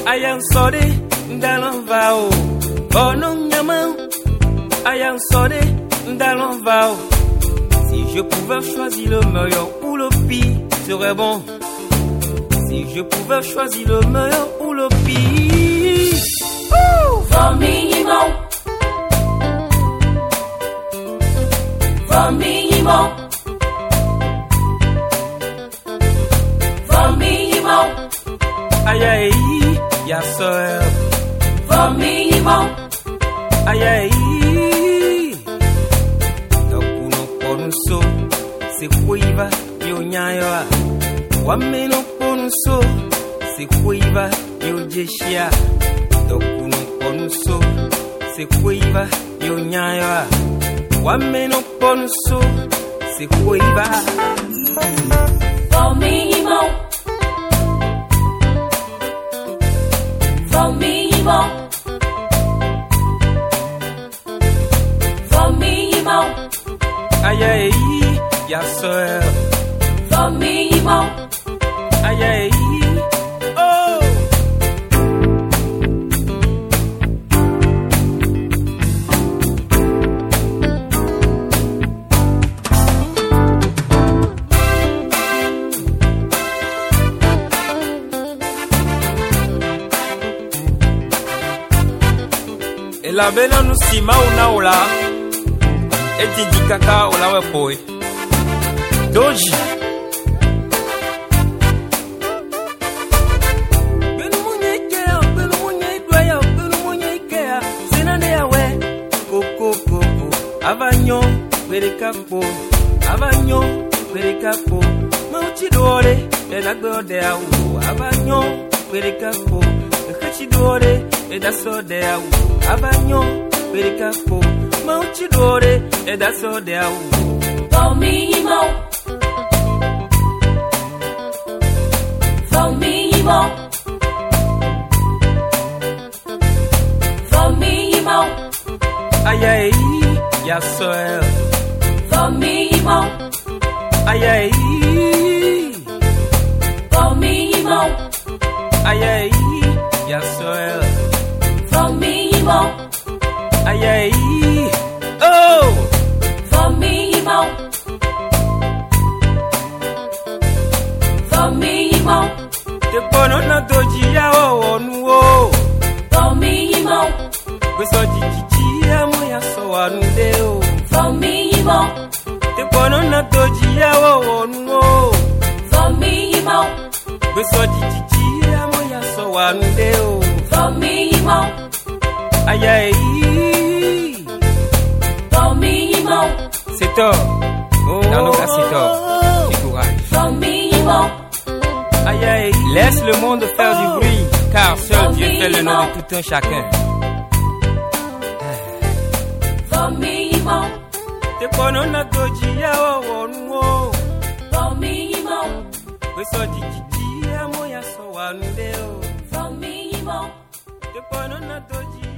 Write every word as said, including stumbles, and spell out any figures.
Ayan sorry, ndalon vao. Oh non yaman, ayan sorry, ndalon vao. Si je pouvais choisir le meilleur ou le pire, serait bon. Si je pouvais choisir le meilleur ou le pire. For me, Imo. For me, Imo. For me, Imo. Aïe aïe, ya soeur. For me, Imo. Aïe aïe. Nakuno ponuso, se kuiva yo nyayo. Wameno ponuso, se kuiva yo jeshia. Nakuno ponuso, se kuiva yo nyayo. Wameno ponuso, se kuiva. For me, Imo. For me, Imo. For me, Imo. Aïe aïe, ya soeur. For me, Imo. Aïe aïe, oh. Et la bena nous sima una ola. Et di kaka ola we boy. Doji. Benu munye ikea, benu munye idwaya, benu munye ikea. Senande ya we. Koko koko. Avanyo, perekapo. Avanyo, perekapo. Mauchi dore, ena gode au. Avanyo, perekapo. Kachi dore, eda so de au. Avanyo, perekapo. Mauchi dore, eda so de au. For me, Imo. For me, Imo. For me, Imo. Aïe aïe, ya soeur. For me, Imo. Aïe aïe. For me, Imo. Aïe aïe, ya soeur. For me, Imo. Aïe aïe, oh. For me, Imo. For me, Imo. Te pono na doji ya o onu o. For me, Imo. Kweso jijiji ya mo ya so anu de o. For me, Imo. Te pono na doji ya o onu o. For me, Imo. Kweso jijiji ya mo ya so anu de o. For me, Imo. Aïe aïe. For me, Imo. C'est tort. Oh. Dans nos cas c'est tort. Du courage. For me, Imo. Aïe aïe. Laisse le monde faire du bruit, car seul Dieu fait le nom de tout un chacun. For me, Imo. Te pono na doji ya o onu o. For me, Imo. Kweso jijiji ya mo ya so anu de o. For me, Imo. Te pono na doji